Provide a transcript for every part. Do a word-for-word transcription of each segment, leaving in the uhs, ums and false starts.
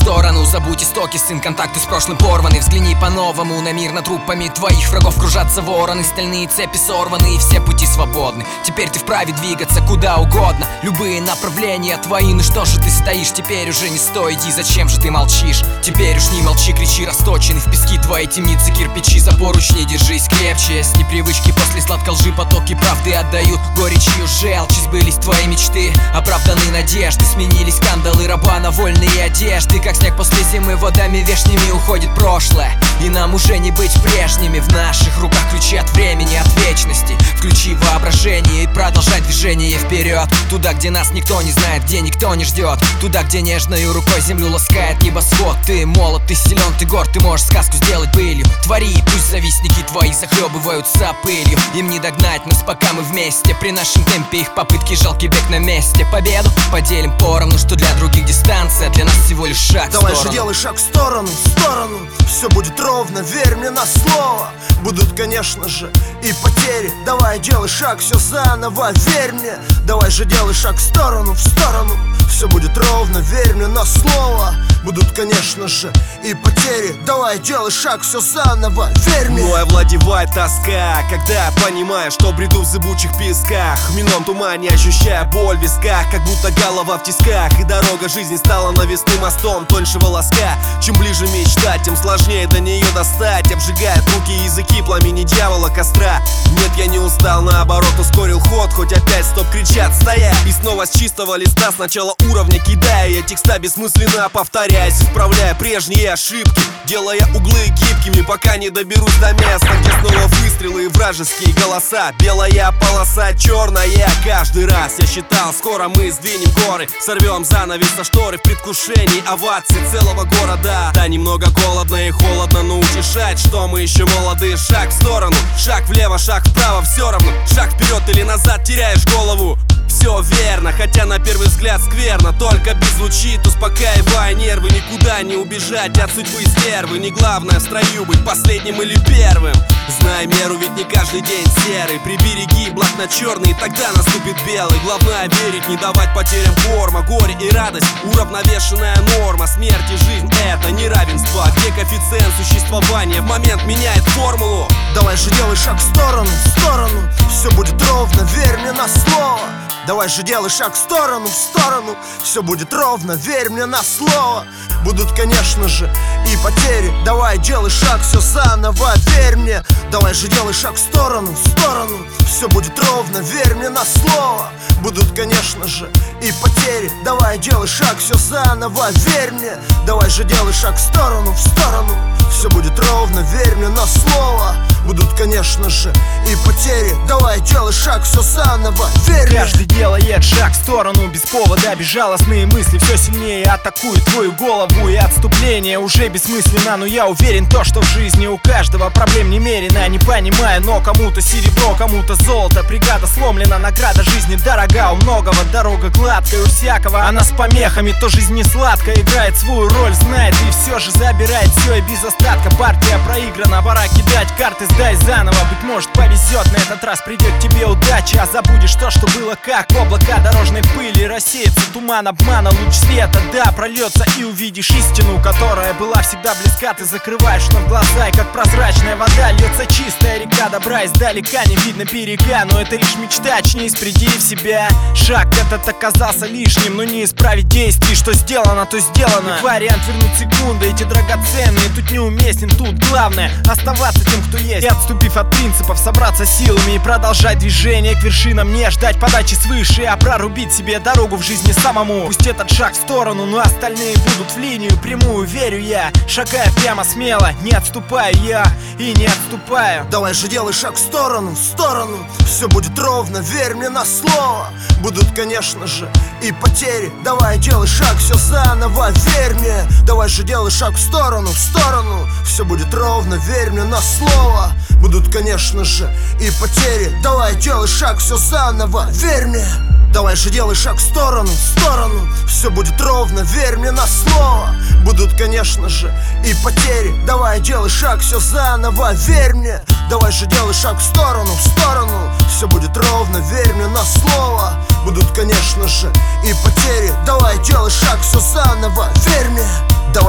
сторону. Забудь истоки, сын, контакты с прошлым порваны. Взгляни по-новому на мир, над трупами твоих врагов кружатся вороны. Стальные цепи сорваны и все пути свободны. Теперь ты вправе двигаться куда угодно. Любые направления твои, ну что же ты стоишь? Теперь уже не стой, иди, зачем же ты молчишь? Теперь уж не молчи, кричи, расточены в пески твои темницы, кирпичи. За поручни держись крепче. С непривычки после сладкой лжи потоки правды отдают горечью желчь. Сбылись твои мечты, оправданы надежды. Сменились кандалы раба на вольные одежды. Как снег после зимы, водами вешними уходит прошлое, и нам уже не быть прежними. В наших руках ключи от времени, от вечности. Включи воображение и продолжай движение вперед. Туда, где нас никто не знает, где никто не ждет. Туда, где нежною рукой землю ласкает небосвод. Ты молод, ты силен, ты горд, ты можешь сказку сделать былью. Твори, пусть завистники твои захлебываются пылью. Им не догнать нас, пока мы вместе. При нашем темпе их попытки жалкий бег на месте. Победу поделим поровну, что для других дистанция, для нас всего лишь шаг в сторону. Давай же делай шаг в сторону, в сторону. Все будет ровно, верь мне на слово. Будут, конечно же, и потери. Давай делай шаг, все заново, верь мне. Давай же делай шаг в сторону, в сторону. Все будет ровно, верь мне на слово. Будут, конечно же, и потери. Давай делай шаг, все заново, верь мне. Мной овладевает тоска, когда я понимаю, что бреду в зыбучих песках. В минном тумане ощущая боль в висках, как будто голова в тисках. И дорога жизни стала навесным мостом тоньше волоска. Чем ближе мечта, тем сложнее до нее достать. Обжигает руки и языки пламени дьявола костра. Нет, я не устал, наоборот ускорил ход. Хоть опять стоп кричат, стоять. И снова с чистого листа, с начала уровня кидая я текста бессмысленно повторяясь, исправляя прежние ошибки, делая углы гибкими, пока не доберусь до места, где снова выстрелы и вражеские голоса. Белая полоса, черная каждый раз. Я считал, скоро мы сдвинем горы, сорвем занавес со шторы в предвкушении овации целого города. Да, немного голодно и холодно, но утешать, что мы еще молоды. Шаг в сторону, шаг влево, шаг вправо, все равно. Шаг вперед или назад, теряешь голову. Все верно, хотя на первый взгляд скверно. Только беззвучит, успокаивая нервы. Никуда не убежать от судьбы стервы. Не главное в строю быть последним или первым. Знай меру, ведь не каждый день серый. Прибереги благ на черный, и тогда наступит белый. Главное верить, не давать потерям форма. Горе и радость, уравновешенная норма. Смерть и жизнь — это неравенство, где коэффициент существования в момент меняет формулу. Давай же делай шаг в сторону, в сторону. Все будет ровно, верь мне на слово. Давай же делай шаг в сторону, в сторону. Все будет ровно, верь мне на слово. Будут, конечно же, и потери. Давай делай шаг, все заново, верь мне. Давай же делай шаг в сторону, в сторону. Все будет ровно, верь мне на слово. Будут, конечно же, и потери. Давай делай шаг, все заново, верь мне. Давай же делай шаг в сторону, в сторону. Все будет ровно, верь мне на слово. Будут, конечно же, и потери. Давай делай шаг, все заново, верь мне. Каждый делает шаг в сторону без повода. Безжалостные мысли все сильнее атакуют твою голову. И отступление уже бессмысленно. Но я уверен, то, что в жизни у каждого проблем немерено. Не понимаю, но кому-то серебро, кому-то золото. Бригада сломлена, награда жизни дорога. У многого дорога гладкая, у всякого она с помехами. То жизнь не сладкая, играет свою роль, знает и все же забирает все и без остатка. Партия проиграна, пора кидать карты, сдай заново. Быть может повезет, на этот раз придет тебе удача. А забудешь то, что было как облака дорожной пыли. Рассеется туман обмана, луч света, да, прольется и увидишь истину, которая была всегда близка. Ты закрываешь вновь глаза, и как прозрачная вода льется чистая река добра. Издалека не видно берега, но это лишь мечта, очнись, приди в себя. Шаг этот оказался лишним, но не исправить действий. Что сделано, то сделано. Вариант вернуть секунды, эти драгоценные. Тут неуместен, тут главное оставаться тем, кто есть. И отступив от принципов, собраться силами и продолжать движение к вершинам. Не ждать подачи свыше, а прорубить себе дорогу в жизни самому. Пусть этот шаг в сторону, но остальные будут в линию прямую, верю я. Шагая прямо смело, не отступаю я и не отступаю. Давай же делай шаг в сторону, в сторону. Все будет ровно, верь мне на слово. Будут, конечно же, и потери. Давай делай шаг, все заново, верь мне. Давай же делай шаг в сторону, в сторону. Все будет ровно, верь мне на слово. Будут, конечно же, и потери. Давай делай шаг, все заново, верь мне. Давай же делай шаг в сторону, в сторону. Все будет ровно, верь мне на слово. Будут, конечно же, и потери. Давай делай шаг, все заново, верь мне. Давай же делай шаг в сторону, в сторону. Все будет ровно, верь мне на слово. Будут, конечно же, и потери. Давай делай шаг, все заново, верь мне. Давай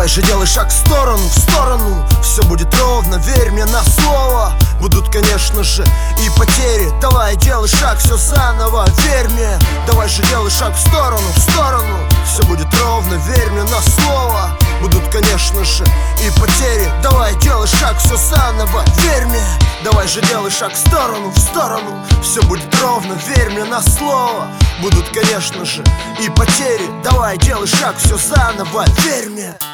же делай шаг в сторону, в сторону. Все будет ровно, верь мне на слово. Будут, конечно же, и потери. Давай делай шаг, все заново, верь мне. Давай же делай шаг в сторону, в сторону. Все будет ровно, верь мне на слово. Будут, конечно же, и потери. Давай делай шаг, все заново, верь мне. Давай же делай шаг в сторону, в сторону. Все будет ровно, верь мне на слово. Будут, конечно же, и потери. Давай делай шаг, все заново, верь мне.